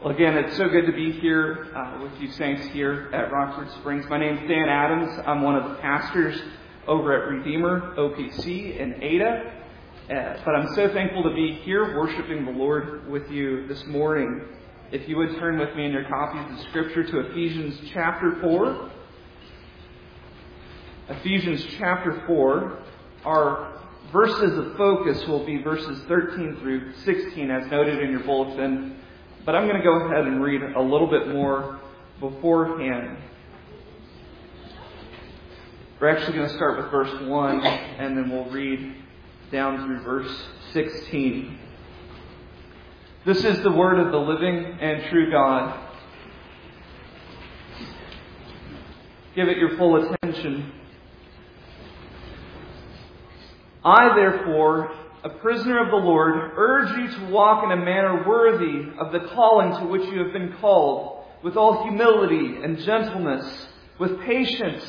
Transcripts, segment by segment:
Well, again, it's so good to be here with you saints here at Rockford Springs. My name's Dan Adams. I'm one of the pastors over at Redeemer OPC in Ada. But I'm so thankful to be here worshiping the Lord with you this morning. If you would turn with me in your copies of Scripture to Ephesians chapter 4. Ephesians chapter 4. Our verses of focus will be verses 13 through 16 as noted in your bulletin. But I'm going to go ahead and read a little bit more beforehand. We're actually going to start with verse 1, and then we'll read down through verse 16. This is the word of the living and true God. Give it your full attention. I, therefore, a prisoner of the Lord, urge you to walk in a manner worthy of the calling to which you have been called, with all humility and gentleness, with patience,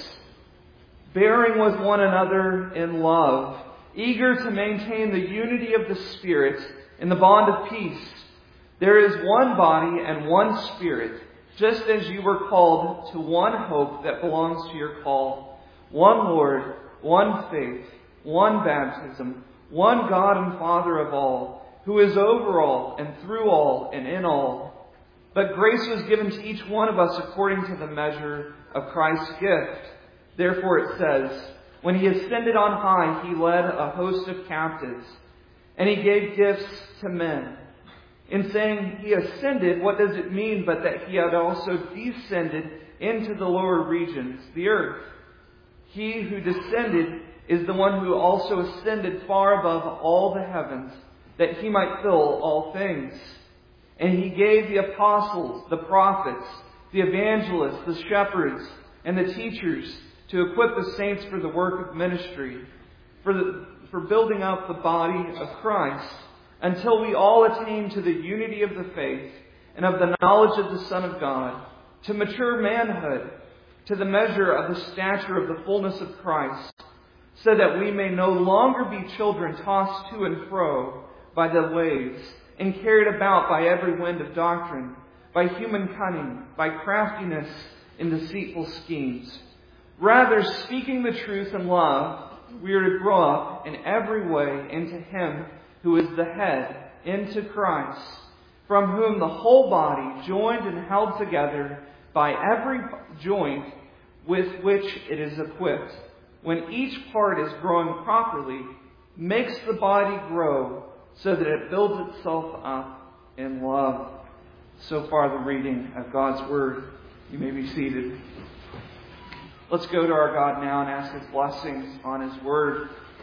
bearing with one another in love, eager to maintain the unity of the Spirit in the bond of peace. There is one body and one Spirit, just as you were called to one hope that belongs to your call, one Lord, one faith, one baptism, one God and Father of all, who is over all and through all and in all. But grace was given to each one of us according to the measure of Christ's gift. Therefore it says, when He ascended on high, He led a host of captives, and He gave gifts to men. In saying He ascended, what does it mean but that He had also descended into the lower regions, the earth? He who descended is the one who also ascended far above all the heavens, that He might fill all things. And He gave the apostles, the prophets, the evangelists, the shepherds, and the teachers to equip the saints for the work of ministry, for building up the body of Christ, until we all attain to the unity of the faith and of the knowledge of the Son of God, to mature manhood, to the measure of the stature of the fullness of Christ, so that we may no longer be children tossed to and fro by the waves and carried about by every wind of doctrine, by human cunning, by craftiness in deceitful schemes. Rather, speaking the truth in love, we are to grow up in every way into Him who is the head, into Christ, from whom the whole body, joined and held together by every joint with which it is equipped, when each part is growing properly, makes the body grow so that it builds itself up in love. So far the reading of God's Word. You may be seated. Let's go to our God now and ask His blessings on His Word.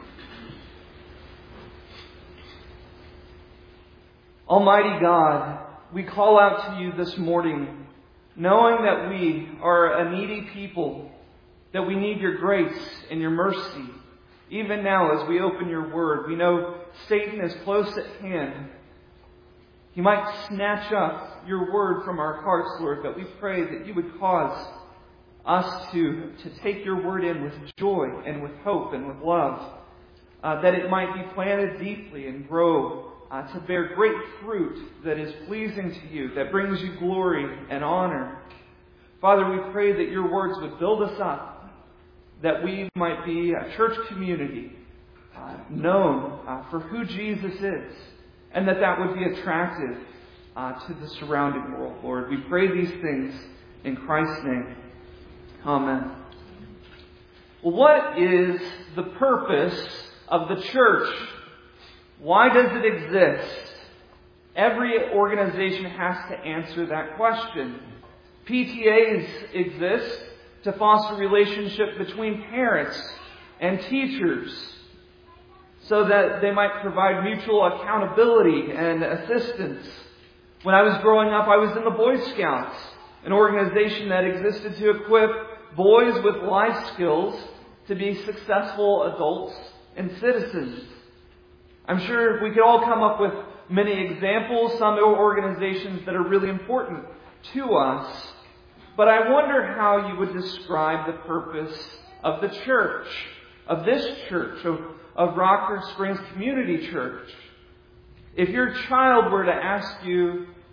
Almighty God, we call out to You this morning, knowing that we are a needy people, that we need Your grace and Your mercy. Even now, as we open Your Word, we know Satan is close at hand. He might snatch up Your Word from our hearts, Lord, but we pray that You would cause us to take Your Word in with joy and with hope and with love, that it might be planted deeply and grow to bear great fruit that is pleasing to You, that brings You glory and honor. Father, we pray that Your words would build us up, that we might be a church community known for who Jesus is, and that would be attractive to the surrounding world, Lord. We pray these things in Christ's name. Amen. Well, what is the purpose of the church? Why does it exist? Every organization has to answer that question. PTAs exist to foster relationship between parents and teachers so that they might provide mutual accountability and assistance. When I was growing up, I was in the Boy Scouts, an organization that existed to equip boys with life skills to be successful adults and citizens. I'm sure we could all come up with many examples, some organizations that are really important to us. But I wonder how you would describe the purpose of the church, of this church, of Rockford Springs Community Church. If your child were to ask you,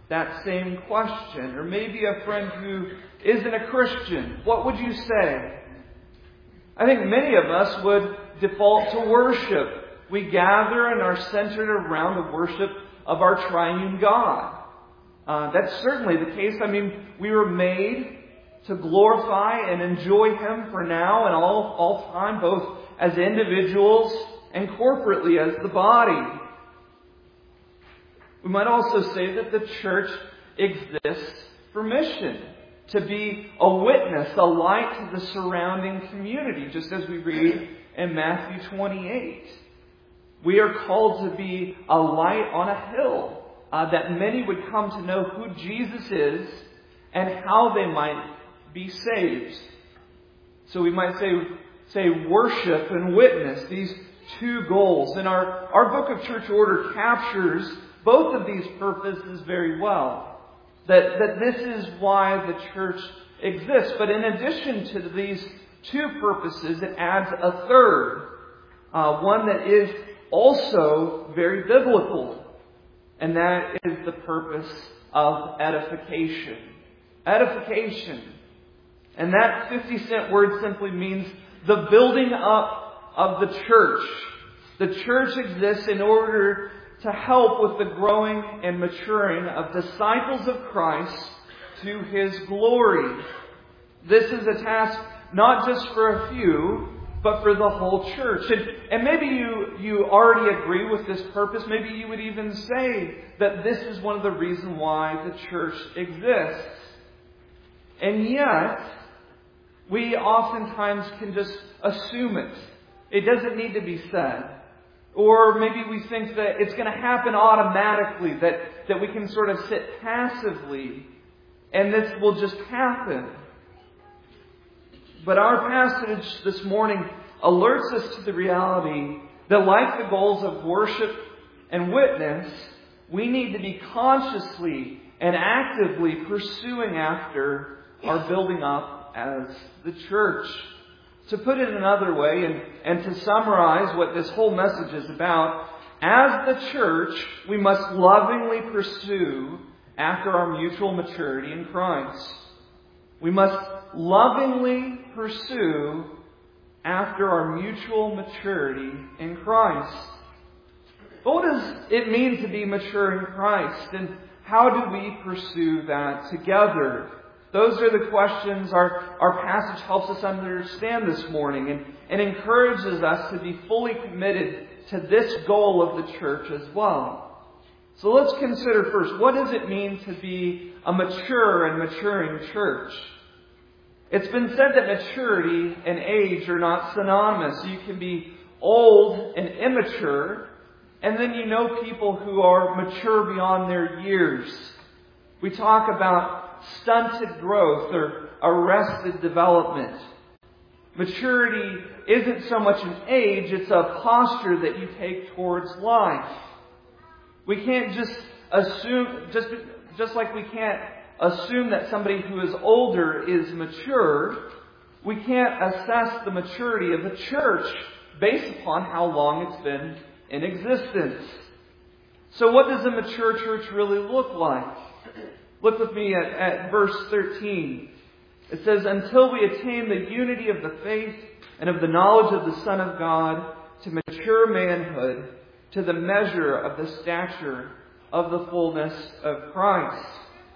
that same question. Or maybe a friend who isn't a Christian. What would you say? I think many of us would default to worship. We gather and are centered around the worship of our triune God. That's certainly the case. I mean, we were made to glorify and enjoy Him for now and all time, both as individuals and corporately as the body. We might also say that the church exists for mission, to be a witness, a light to the surrounding community, just as we read in Matthew 28. We are called to be a light on a hill, that many would come to know who Jesus is and how they might be saved. So we might say worship and witness, these two goals. And our book of church order captures both of these purposes very well. That this is why the church exists. But in addition to these two purposes, it adds a third. One that is also very biblical. And that is the purpose of edification. Edification. And that 50-cent word simply means the building up of the church. The church exists in order to help with the growing and maturing of disciples of Christ to His glory. This is a task not just for a few, but for the whole church. And maybe you already agree with this purpose. Maybe you would even say that this is one of the reasons why the church exists. And yet, we oftentimes can just assume it. It doesn't need to be said. Or maybe we think that it's going to happen automatically, that we can sort of sit passively and this will just happen. But our passage this morning alerts us to the reality that, like the goals of worship and witness, we need to be consciously and actively pursuing after our building up as the church. To put it another way, and to summarize what this whole message is about, as the church, we must lovingly pursue after our mutual maturity in Christ. We must lovingly pursue after our mutual maturity in Christ. But what does it mean to be mature in Christ? And how do we pursue that together? Those are the questions our passage helps us understand this morning and encourages us to be fully committed to this goal of the church as well. So let's consider first, what does it mean to be a mature and maturing church? It's been said that maturity and age are not synonymous. You can be old and immature, and then you know people who are mature beyond their years. We talk about stunted growth or arrested development. Maturity isn't so much an age, it's a posture that you take towards life. We can't just assume, just like we can't assume that somebody who is older is mature, we can't assess the maturity of a church based upon how long it's been in existence. So what does a mature church really look like? Look with me at verse 13. It says, until we attain the unity of the faith and of the knowledge of the Son of God, to mature manhood, to the measure of the stature of the fullness of Christ.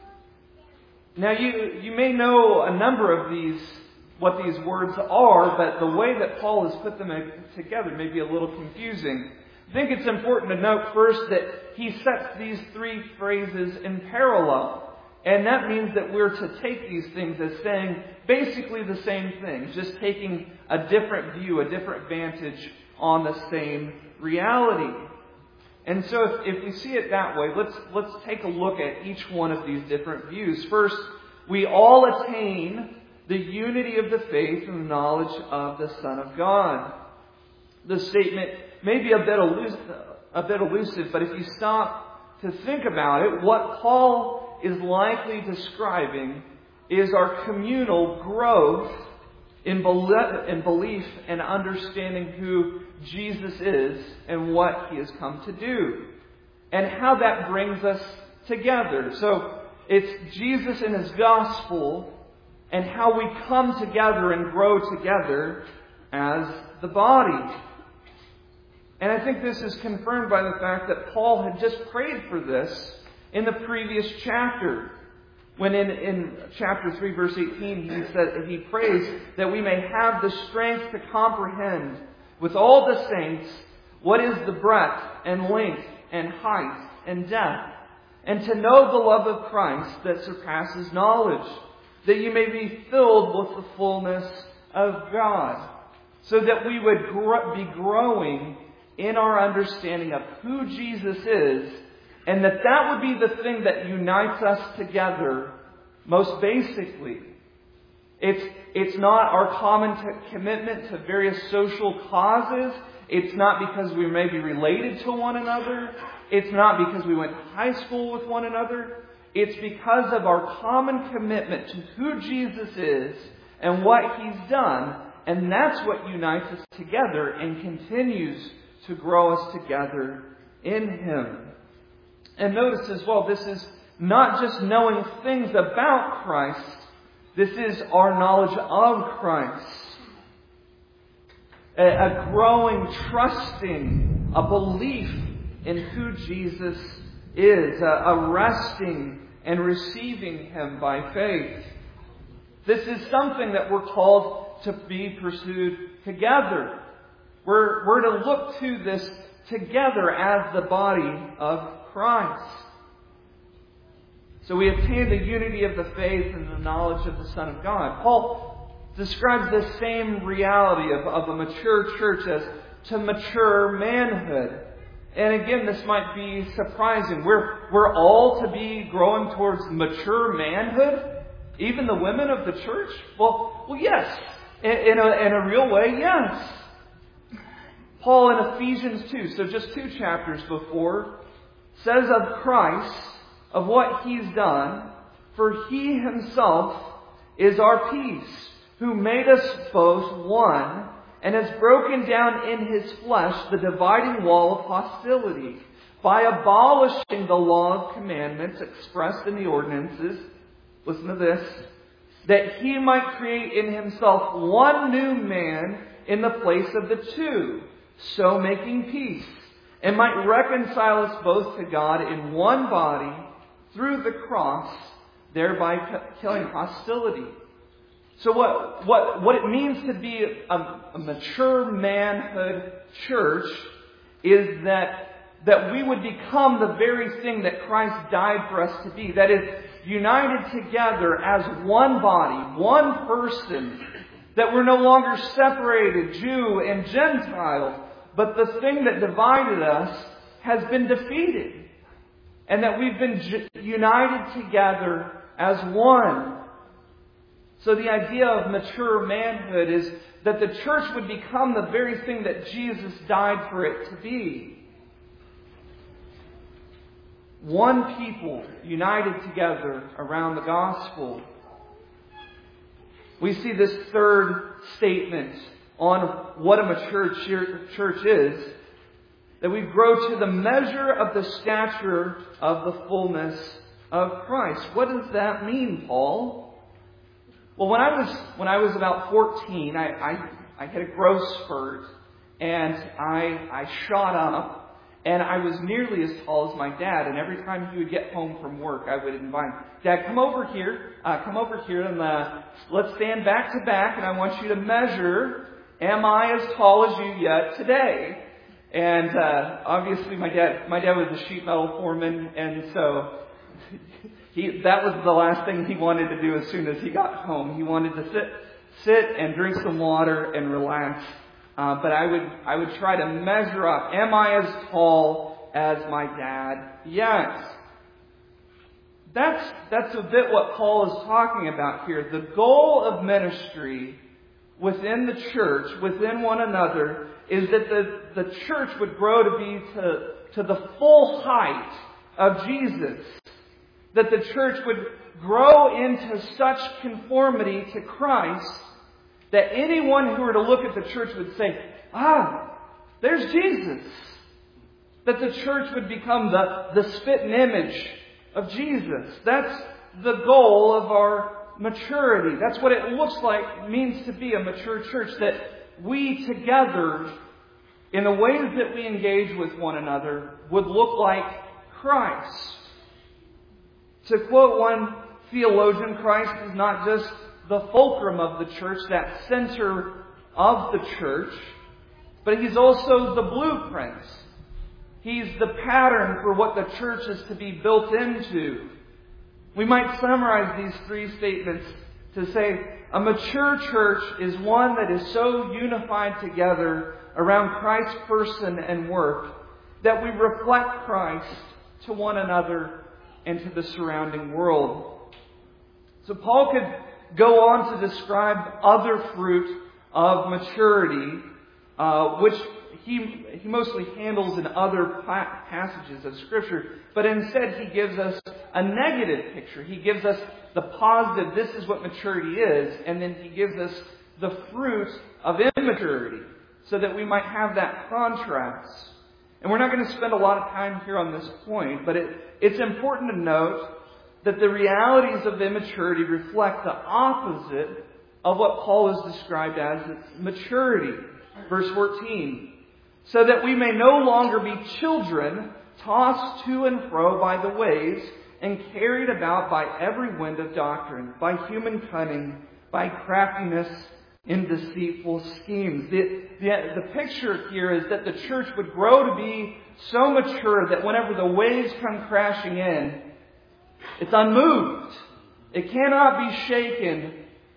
Now you may know a number of what these words are, but the way that Paul has put them together may be a little confusing. I think it's important to note first that he sets these three phrases in parallel. And that means that we're to take these things as saying basically the same thing, just taking a different view, a different vantage on the same reality. And so if we see it that way, let's take a look at each one of these different views. First, we all attain the unity of the faith and the knowledge of the Son of God. The statement may be a bit elusive, but if you stop to think about it, what Paul is likely describing is our communal growth in belief and understanding who Jesus is and what He has come to do, and how that brings us together. So it's Jesus and His gospel and how we come together and grow together as the body. And I think this is confirmed by the fact that Paul had just prayed for this in the previous chapter. When in chapter 3, verse 18, he prays that we may have the strength to comprehend with all the saints what is the breadth and length and height and depth, and to know the love of Christ that surpasses knowledge, that you may be filled with the fullness of God, so that we would be growing in our understanding of who Jesus is, and that would be the thing that unites us together most basically. It's not our common commitment to various social causes. It's not because we may be related to one another. It's not because we went to high school with one another. It's because of our common commitment to who Jesus is and what He's done. And that's what unites us together and continues to grow us together in Him. And notice as well, this is not just knowing things about Christ. This is our knowledge of Christ. A growing, trusting, a belief in who Jesus is. A resting and receiving Him by faith. This is something that we're called to be pursued together. We're to look to this together as the body of Christ. So we attain the unity of the faith and the knowledge of the Son of God. Paul describes this same reality of a mature church as to mature manhood. And again, this might be surprising. We're all to be growing towards mature manhood? Even the women of the church? Well, yes. In a real way, yes. Paul in Ephesians 2, so just 2 chapters before, says of Christ, of what He's done, for He Himself is our peace, who made us both one, and has broken down in His flesh the dividing wall of hostility, by abolishing the law of commandments expressed in the ordinances. Listen to this. That He might create in Himself one new man in the place of the two, so making peace, and might reconcile us both to God in one body through the cross, thereby killing hostility. So what it means to be a mature manhood church is that we would become the very thing that Christ died for us to be. That is, united together as one body, one person. That we're no longer separated, Jew and Gentile, but the thing that divided us has been defeated. And that we've been united together as one. So the idea of mature manhood is that the church would become the very thing that Jesus died for it to be. One people united together around the gospel. We see this third statement on what a mature church is. That we grow to the measure of the stature of the fullness of Christ. What does that mean, Paul? Well, when I was about 14, I had a growth spurt, and I shot up, and I was nearly as tall as my dad. And every time he would get home from work, I would invite him, Dad, come over here, and let's stand back to back, and I want you to measure, am I as tall as you yet today? And obviously, my dad was a sheet metal foreman, and so that was the last thing he wanted to do as soon as he got home. He wanted to sit and drink some water and relax. But I would try to measure up. Am I as tall as my dad? Yes. That's a bit what Paul is talking about here. The goal of ministry within the church, within one another, is that the church would grow to be to the full height of Jesus. That the church would grow into such conformity to Christ that anyone who were to look at the church would say, there's Jesus. That the church would become the spitting image of Jesus. That's the goal of our maturity. That's what it looks like, means to be a mature church, that we together, in the ways that we engage with one another, would look like Christ. To quote one theologian, Christ is not just the fulcrum of the church, that center of the church, but He's also the blueprint. He's the pattern for what the church is to be built into. We might summarize these three statements to say, a mature church is one that is so unified together around Christ's person and work that we reflect Christ to one another and to the surrounding world. So Paul could go on to describe other fruit of maturity, which he mostly handles in other passages of Scripture. But instead, he gives us a negative picture. He gives us the positive, this is what maturity is, and then he gives us the fruit of immaturity, so that we might have that contrast. And we're not going to spend a lot of time here on this point, but it's important to note that the realities of immaturity reflect the opposite of what Paul has described as maturity. Verse 14. So that we may no longer be children, tossed to and fro by the waves, and carried about by every wind of doctrine, by human cunning, by craftiness in deceitful schemes. The picture here is that the church would grow to be so mature that whenever the waves come crashing in, it's unmoved. It cannot be shaken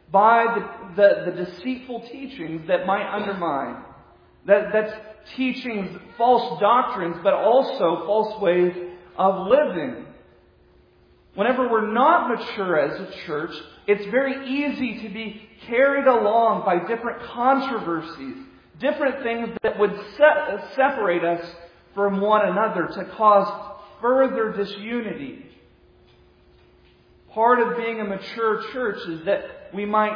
by the deceitful teachings that might undermine. That's teachings, false doctrines, but also false ways of living. Whenever we're not mature as a church, it's very easy to be carried along by different controversies, different things that would separate us from one another to cause further disunity. Part of being a mature church is that we might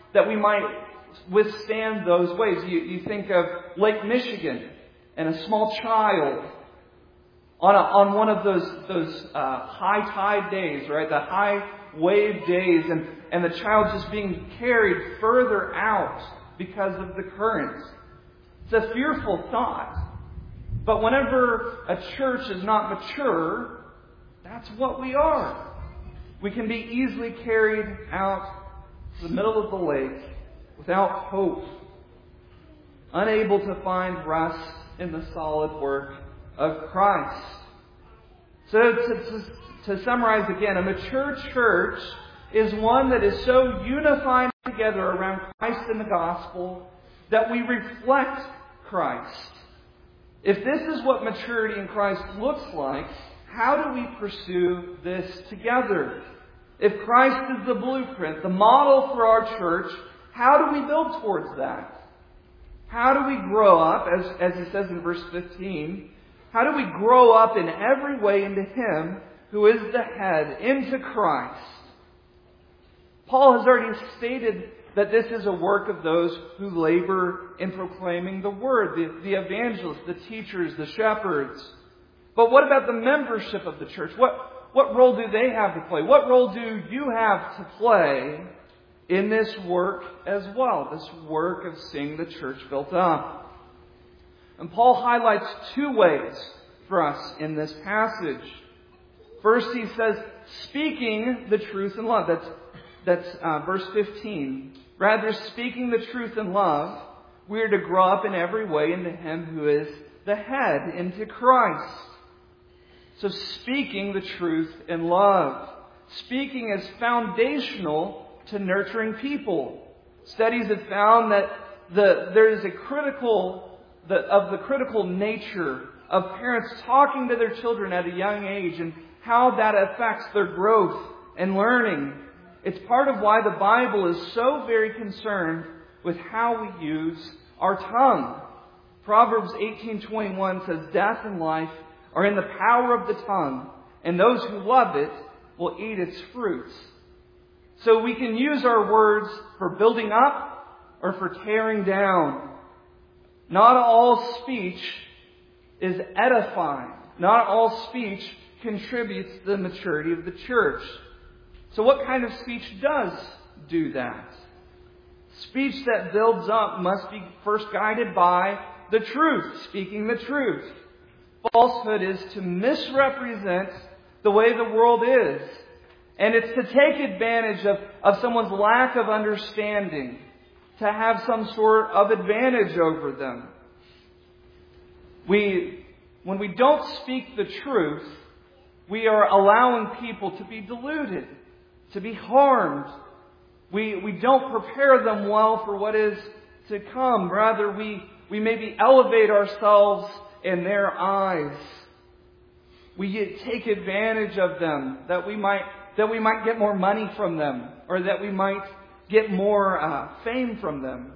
withstand those waves. You think of Lake Michigan and a small child on one of those high tide days, right? The high wave days, and the child just being carried further out because of the current. It's a fearful thought. But whenever a church is not mature, that's what we are. We can be easily carried out to the middle of the lake without hope, unable to find rest in the solid work of Christ. So to summarize again, a mature church is one that is so unified together around Christ and the gospel that we reflect Christ. If this is what maturity in Christ looks like, how do we pursue this together? If Christ is the blueprint, the model for our church, how do we build towards that? How do we grow up, as he says in verse 15, how do we grow up in every way into Him who is the head, into Christ? Paul has already stated that this is a work of those who labor in proclaiming the Word, the evangelists, the teachers, the shepherds. But what about the membership of the church? What role do they have to play? What role do you have to play in this work as well? This work of seeing the church built up. And Paul highlights two ways for us in this passage. First, he says, speaking the truth in love. That's verse 15. Rather, speaking the truth in love, we are to grow up in every way into Him who is the head, into Christ. So speaking the truth in love. Speaking is foundational to nurturing people. Studies have found that there is a critical nature of parents talking to their children at a young age and how that affects their growth and learning. It's part of why the Bible is so very concerned with how we use our tongue. Proverbs 18:21 says, "Death and life are in the power of the tongue, and those who love it will eat its fruits." So we can use our words for building up or for tearing down. Not all speech is edifying. Not all speech contributes to the maturity of the church. So what kind of speech does do that? Speech that builds up must be first guided by the truth, speaking the truth. Falsehood is to misrepresent the way the world is. And it's to take advantage of someone's lack of understanding, to have some sort of advantage over them. When we don't speak the truth, we are allowing people to be deluded, to be harmed. We don't prepare them well for what is to come. Rather, we maybe elevate ourselves in their eyes. We take advantage of them, that we might get more money from them, or that we might get more fame from them.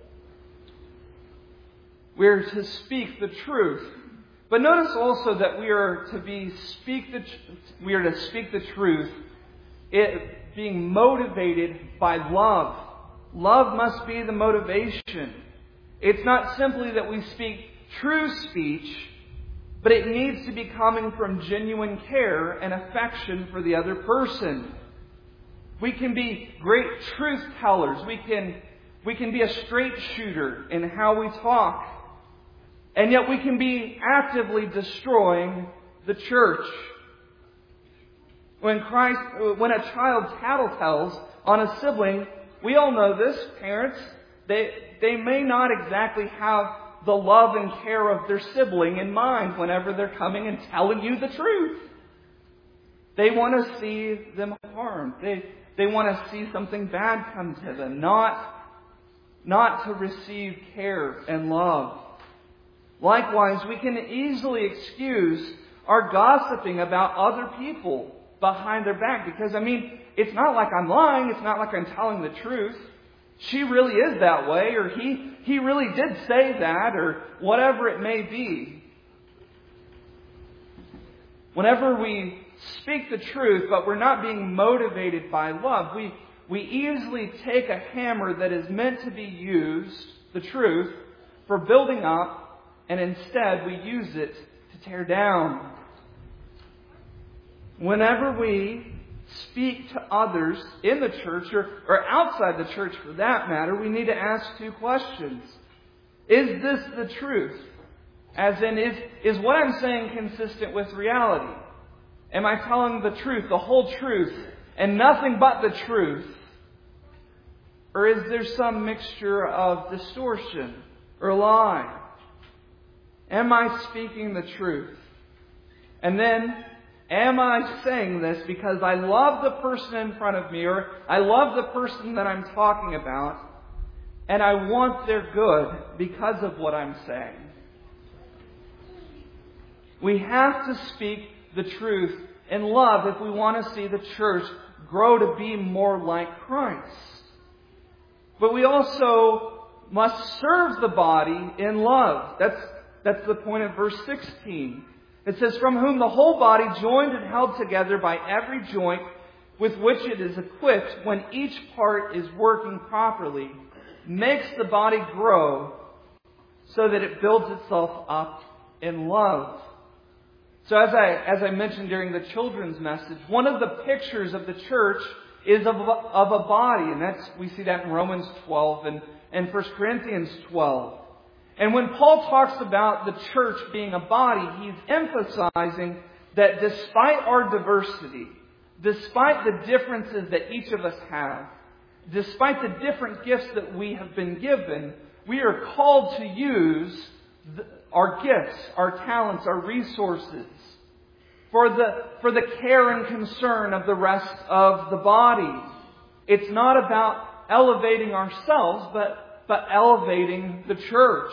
We're to speak the truth. But notice also that we are to speak the truth, it being motivated by love. Love must be the motivation. It's not simply that we speak true speech, but it needs to be coming from genuine care and affection for the other person. We can be great truth tellers. We can be a straight shooter in how we talk. And yet we can be actively destroying the church. When a child tattletales on a sibling, we all know this, parents, they may not exactly have the love and care of their sibling in mind whenever they're coming and telling you the truth. They want to see them harmed. They want to see something bad come to them, not to receive care and love. Likewise, we can easily excuse our gossiping about other people behind their back. Because, it's not like I'm lying. It's not like I'm telling the truth. She really is that way, or he really did say that, or whatever it may be. Whenever we speak the truth, but we're not being motivated by love, we easily take a hammer that is meant to be used, the truth, for building up, and instead we use it to tear down. Whenever we speak to others in the church, or outside the church for that matter, we need to ask two questions. Is this the truth? As in, is what I'm saying consistent with reality? Am I telling the truth, the whole truth, and nothing but the truth? Or is there some mixture of distortion or lie? Am I speaking the truth? And then, am I saying this because I love the person in front of me, or I love the person that I'm talking about, and I want their good because of what I'm saying? We have to speak the truth in love if we want to see the church grow to be more like Christ. But we also must serve the body in love. That's the point of verse 16. It says, from whom the whole body, joined and held together by every joint with which it is equipped, when each part is working properly, makes the body grow so that it builds itself up in love. So as I mentioned during the children's message, one of the pictures of the church is of a body. And we see that in Romans 12 and 1 Corinthians 12. And when Paul talks about the church being a body, he's emphasizing that despite our diversity, despite the differences that each of us have, despite the different gifts that we have been given, we are called to use our gifts, our talents, our resources for the care and concern of the rest of the body. It's not about elevating ourselves, but elevating the church.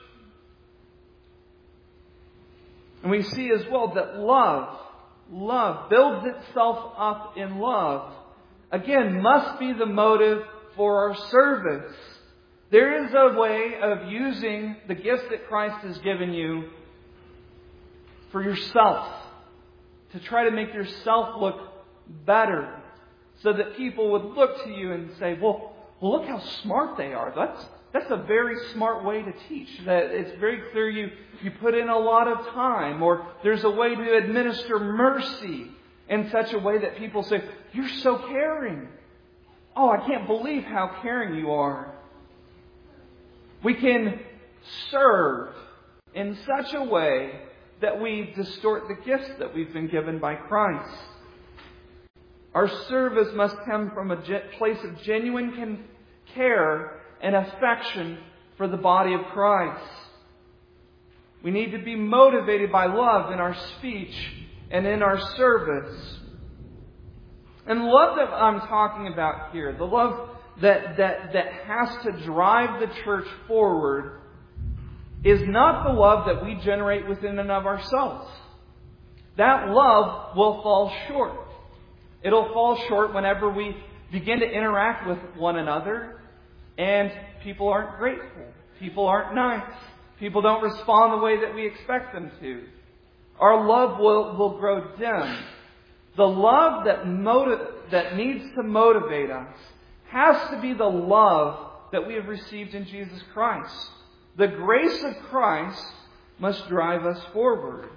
And we see as well that love builds itself up in love. Again, must be the motive for our service. There is a way of using the gifts that Christ has given you for yourself, to try to make yourself look better, so that people would look to you and say, well, look how smart they are. That's a very smart way to teach. That it's very clear you put in a lot of time, or there's a way to administer mercy in such a way that people say, "You're so caring. Oh, I can't believe how caring you are." We can serve in such a way that we distort the gifts that we've been given by Christ. Our service must come from a place of genuine care and affection for the body of Christ. We need to be motivated by love in our speech and in our service. And the love that I'm talking about here, the love that has to drive the church forward, is not the love that we generate within and of ourselves. That love will fall short. It'll fall short whenever we begin to interact with one another and people aren't grateful. People aren't nice. People don't respond the way that we expect them to. Our love will grow dim. The love that needs to motivate us has to be the love that we have received in Jesus Christ. The grace of Christ must drive us forward.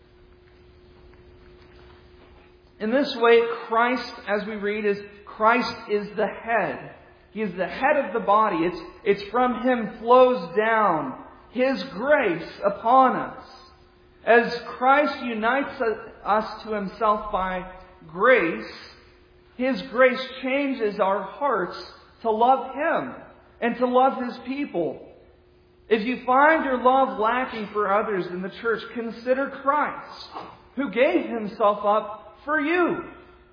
In this way, Christ, as we read, Christ is the head. He is the head of the body. It's from Him flows down His grace upon us. As Christ unites us to Himself by grace, His grace changes our hearts to love Him and to love His people. If you find your love lacking for others in the church, consider Christ, who gave Himself up for you.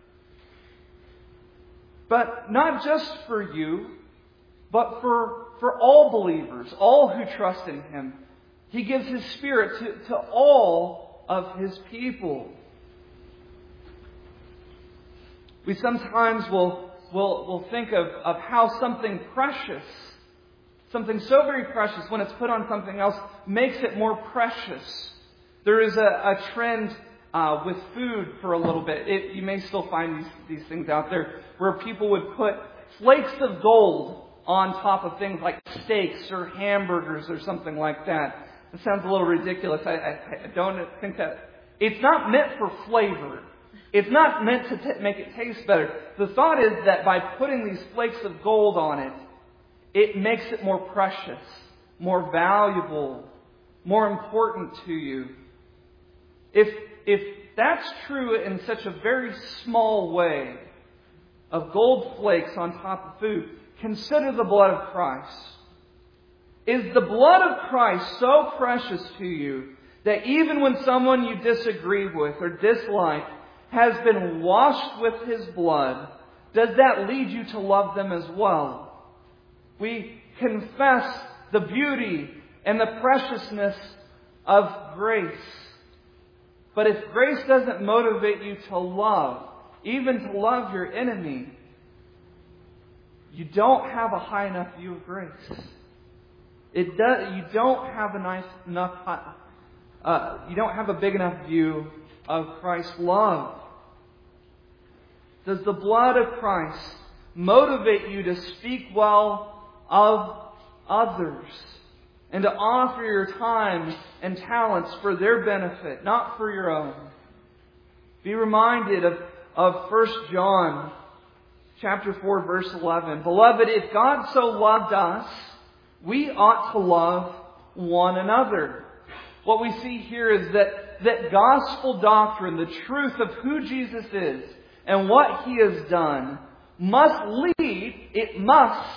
But not just for you, but for all believers, all who trust in Him. He gives His Spirit to all of His people. We sometimes will think of how something precious, something so very precious, when it's put on something else, makes it more precious. There is a trend with food for a little bit. You may still find these things out there where people would put flakes of gold on top of things like steaks or hamburgers or something like that. It sounds a little ridiculous. I don't think that. It's not meant for flavor. It's not meant to make it taste better. The thought is that by putting these flakes of gold on it, it makes it more precious, more valuable, more important to you. If that's true in such a very small way, of gold flakes on top of food, consider the blood of Christ. Is the blood of Christ so precious to you that even when someone you disagree with or dislike has been washed with His blood, does that lead you to love them as well? We confess the beauty and the preciousness of grace. But if grace doesn't motivate you to love, even to love your enemy, you don't have a high enough view of grace. You don't have a big enough view of Christ's love. Does the blood of Christ motivate you to speak well of others and to offer your time and talents for their benefit, not for your own? Be reminded of 1 John chapter 4, verse 11. Beloved, if God so loved us, we ought to love one another. What we see here is that gospel doctrine, the truth of who Jesus is and what He has done, must lead, it must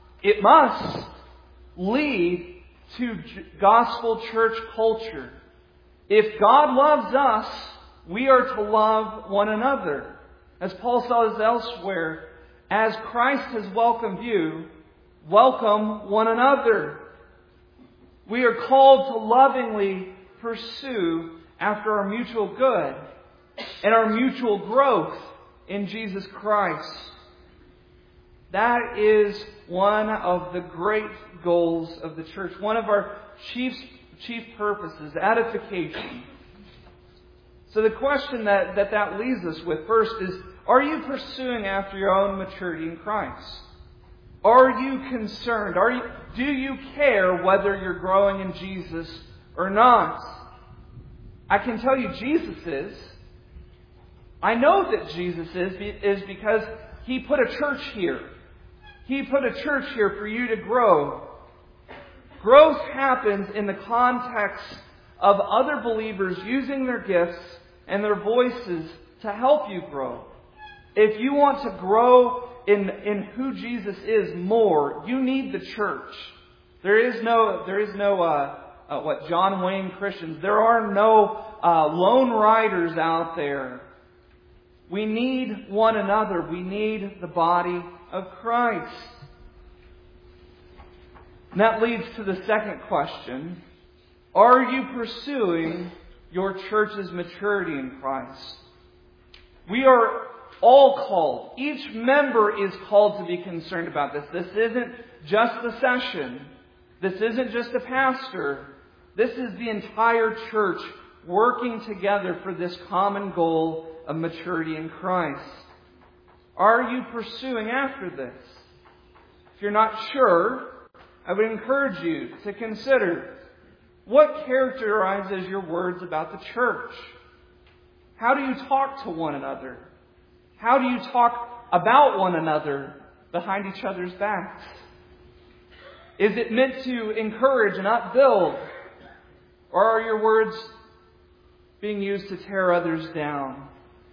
lead to gospel church culture. If God loves us, we are to love one another. As Paul says elsewhere, as Christ has welcomed you, welcome one another. We are called to lovingly pursue after our mutual good and our mutual growth in Jesus Christ. That is one of the great goals of the church. One of our chief purposes, edification. So the question that leaves us with first is, are you pursuing after your own maturity in Christ? Are you concerned? Do you care whether you're growing in Jesus or not? I can tell you Jesus is. I know that Jesus is because He put a church here. He put a church here for you to grow. Growth happens in the context of other believers using their gifts and their voices to help you grow. If you want to grow in who Jesus is more, you need the church. There is no John Wayne Christians. There are no lone riders out there. We need one another. We need the body of Christ. And that leads to the second question. Are you pursuing your church's maturity in Christ? We are all called. Each member is called to be concerned about this. This isn't just the session. This isn't just a pastor. This is the entire church working together for this common goal of maturity in Christ. Are you pursuing after this? If you're not sure, I would encourage you to consider what characterizes your words about the church. How do you talk to one another? How do you talk about one another behind each other's backs? Is it meant to encourage and upbuild? Or are your words being used to tear others down?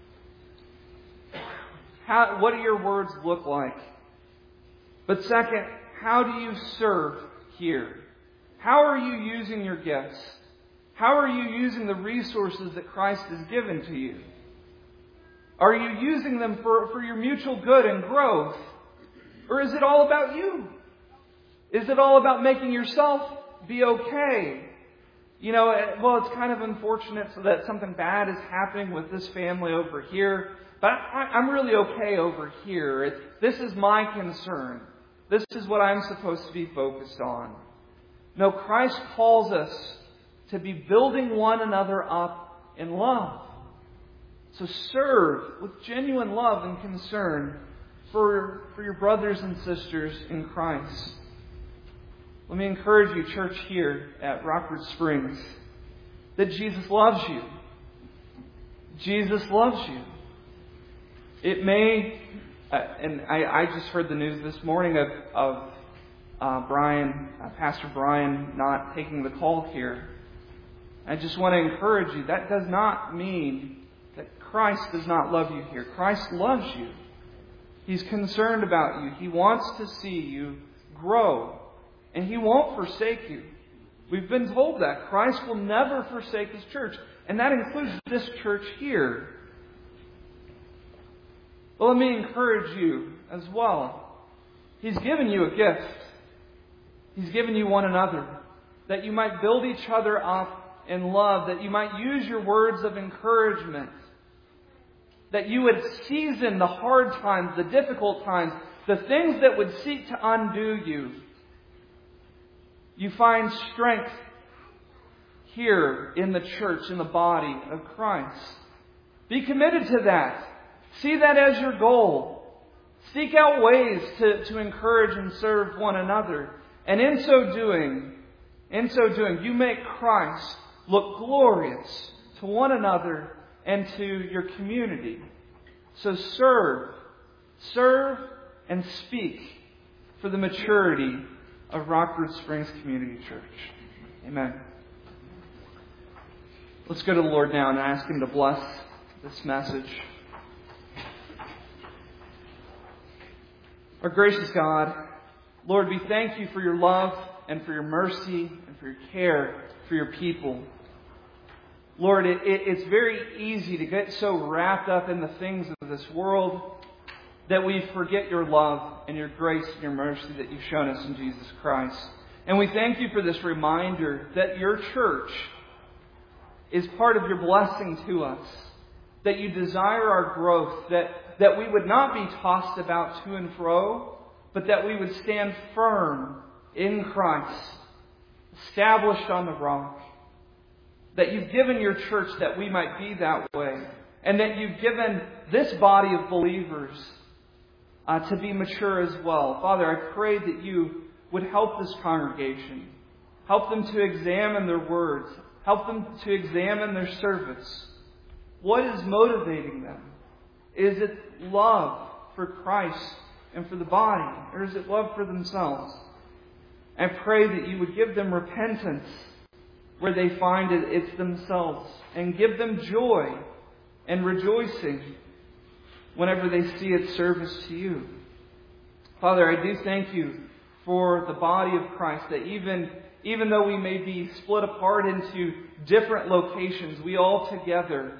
What do your words look like? But second, how do you serve here? How are you using your gifts? How are you using the resources that Christ has given to you? Are you using them for your mutual good and growth? Or is it all about you? Is it all about making yourself be okay? It's kind of unfortunate that something bad is happening with this family over here, but I'm really okay over here. This is my concern. This is what I'm supposed to be focused on. No, Christ calls us to be building one another up in love. So serve with genuine love and concern for your brothers and sisters in Christ. Let me encourage you, church, here at Rockford Springs, that Jesus loves you. Jesus loves you. It may, and I just heard the news this morning of Pastor Brian not taking the call here. I just want to encourage you, that does not mean that Christ does not love you here. Christ loves you. He's concerned about you. He wants to see you grow. And He won't forsake you. We've been told that. Christ will never forsake His church. And that includes this church here. Well, let me encourage you as well. He's given you a gift. He's given you one another. That you might build each other up in love. That you might use your words of encouragement. That you would season the hard times, the difficult times, the things that would seek to undo you. You find strength here in the church, in the body of Christ. Be committed to that. See that as your goal. Seek out ways to encourage and serve one another. And in so doing, you make Christ look glorious to one another and to your community. So serve and speak for the maturity of Rockford Springs Community Church. Amen. Let's go to the Lord now and ask Him to bless this message. Our gracious God, Lord, we thank You for Your love and for Your mercy and for Your care for Your people. Lord, it's very easy to get so wrapped up in the things of this world that we forget Your love and Your grace and Your mercy that You've shown us in Jesus Christ. And we thank You for this reminder that Your church is part of Your blessing to us, that You desire our growth, that we would not be tossed about to and fro, but that we would stand firm in Christ, established on the rock, that You've given Your church that we might be that way, and that You've given this body of believers to be mature as well. Father, I pray that you would help this congregation. Help them to examine their words. Help them to examine their service. What is motivating them? Is it love for Christ and for the body? Or is it love for themselves? I pray that you would give them repentance where they find it's themselves. And give them joy and rejoicing whenever they see its service to you. Father, I do thank you for the body of Christ, that even though we may be split apart into different locations, we all together,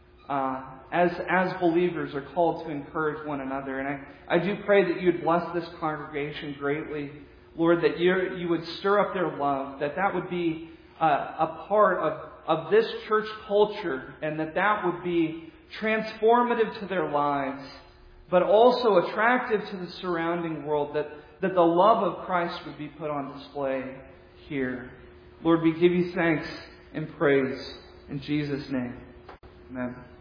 as believers, are called to encourage one another. And I do pray that you would bless this congregation greatly, Lord, that you would stir up their love, that would be a part of this church culture, and that would be transformative to their lives, but also attractive to the surrounding world, that the love of Christ would be put on display here. Lord, we give you thanks and praise in Jesus' name. Amen.